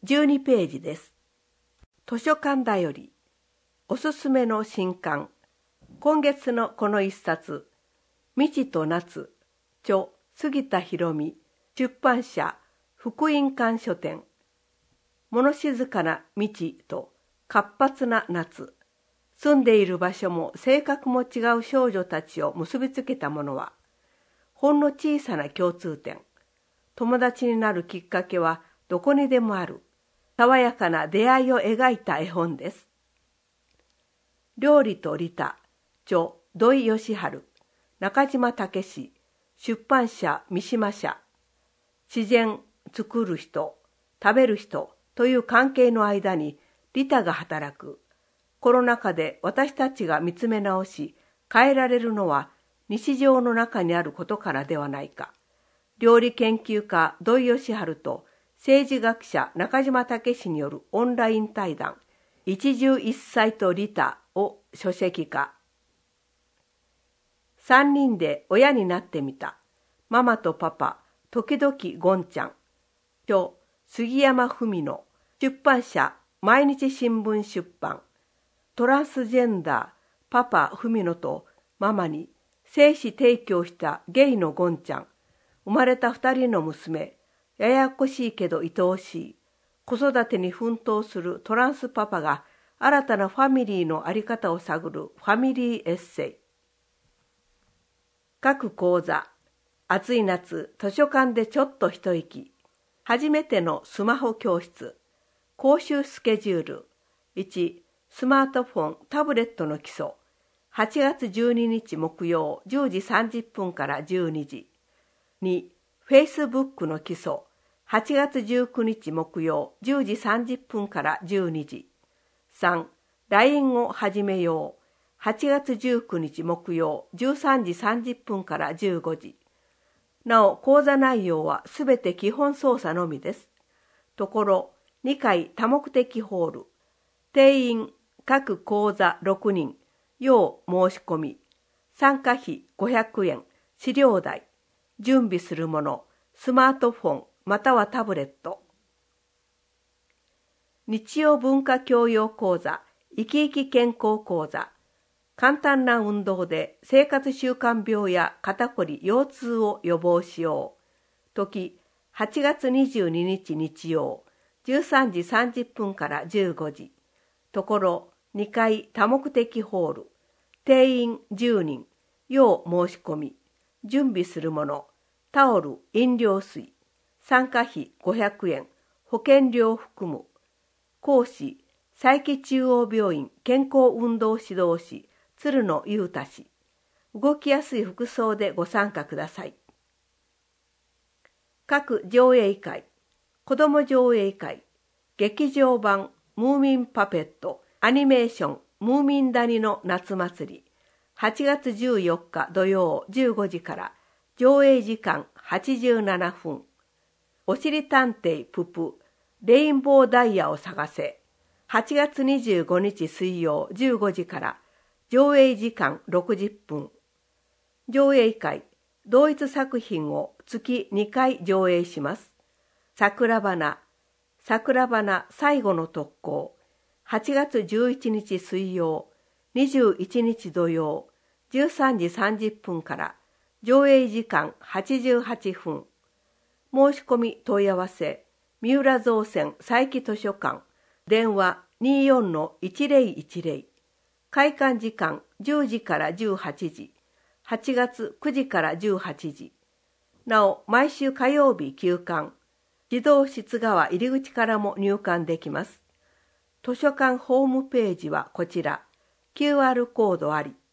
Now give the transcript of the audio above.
12ページです。図書館だより、おすすめの新刊。今月のこの一冊、未知と夏、著杉田博美、出版社福音館書店。物静かな未知と活発な夏。住んでいる場所も性格も違う少女たちを結びつけたものは、ほんの小さな共通点。友達になるきっかけはどこにでもある。爽やかな出会いを描いた絵本です。料理と利他、著土井善晴、中島武史、出版社三島社。自然、作る人、食べる人という関係の間に利他が働く。コロナ禍で私たちが見つめ直し、変えられるのは日常の中にあることからではないか。料理研究家土井善晴と政治学者中島武史によるオンライン対談、一汁一菜と利他を書籍化。3人で親になってみた。ママとパパ、時々ゴンちゃん。著杉山文乃、出版社毎日新聞出版。トランスジェンダー、パパ文乃とママに精子提供したゲイのゴンちゃん。生まれた2人の娘、ややこしいけど愛おしい。子育てに奮闘するトランスパパが新たなファミリーの在り方を探るファミリーエッセイ。各講座。暑い夏、図書館でちょっと一息。初めてのスマホ教室。講習スケジュール。1、スマートフォン、タブレットの基礎。8月12日木曜10時30分から12時。2、Facebook の基礎。8月19日木曜10時30分から12時。3、LINE を始めよう。8月19日木曜13時30分から15時。なお、講座内容はすべて基本操作のみです。ところ、2回多目的ホール。定員、各講座6人。要申し込み。参加費500円。資料代。準備するもの。スマートフォンまたはタブレット。日曜文化教養講座。生き生き健康講座。簡単な運動で生活習慣病や肩こり、腰痛を予防しよう。時、8月22日日曜、13時30分から15時。ところ、2回多目的ホール。定員10人。要申し込み。準備するもの。タオル、飲料水。参加費500円。保険料含む。講師、佐伯中央病院健康運動指導士。鶴野裕太氏。動きやすい服装でご参加ください。各上映会、子ども上映会、劇場版ムーミンパペット、アニメーションムーミン谷の夏祭り、8月14日土曜15時から、上映時間87分。おしり探偵ププ、レインボーダイヤを探せ、8月25日水曜15時から、上映時間60分。上映会、同一作品を月2回上映します。桜花最後の特攻。8月11日水曜、21日土曜、13時30分から、上映時間88分。申し込み問い合わせ、三浦造船佐伯図書館、電話 24-1010。開館時間10時から18時、8月9時から18時。なお、毎週火曜日休館。自動室側入り口からも入館できます。図書館ホームページはこちら。QR コードあり。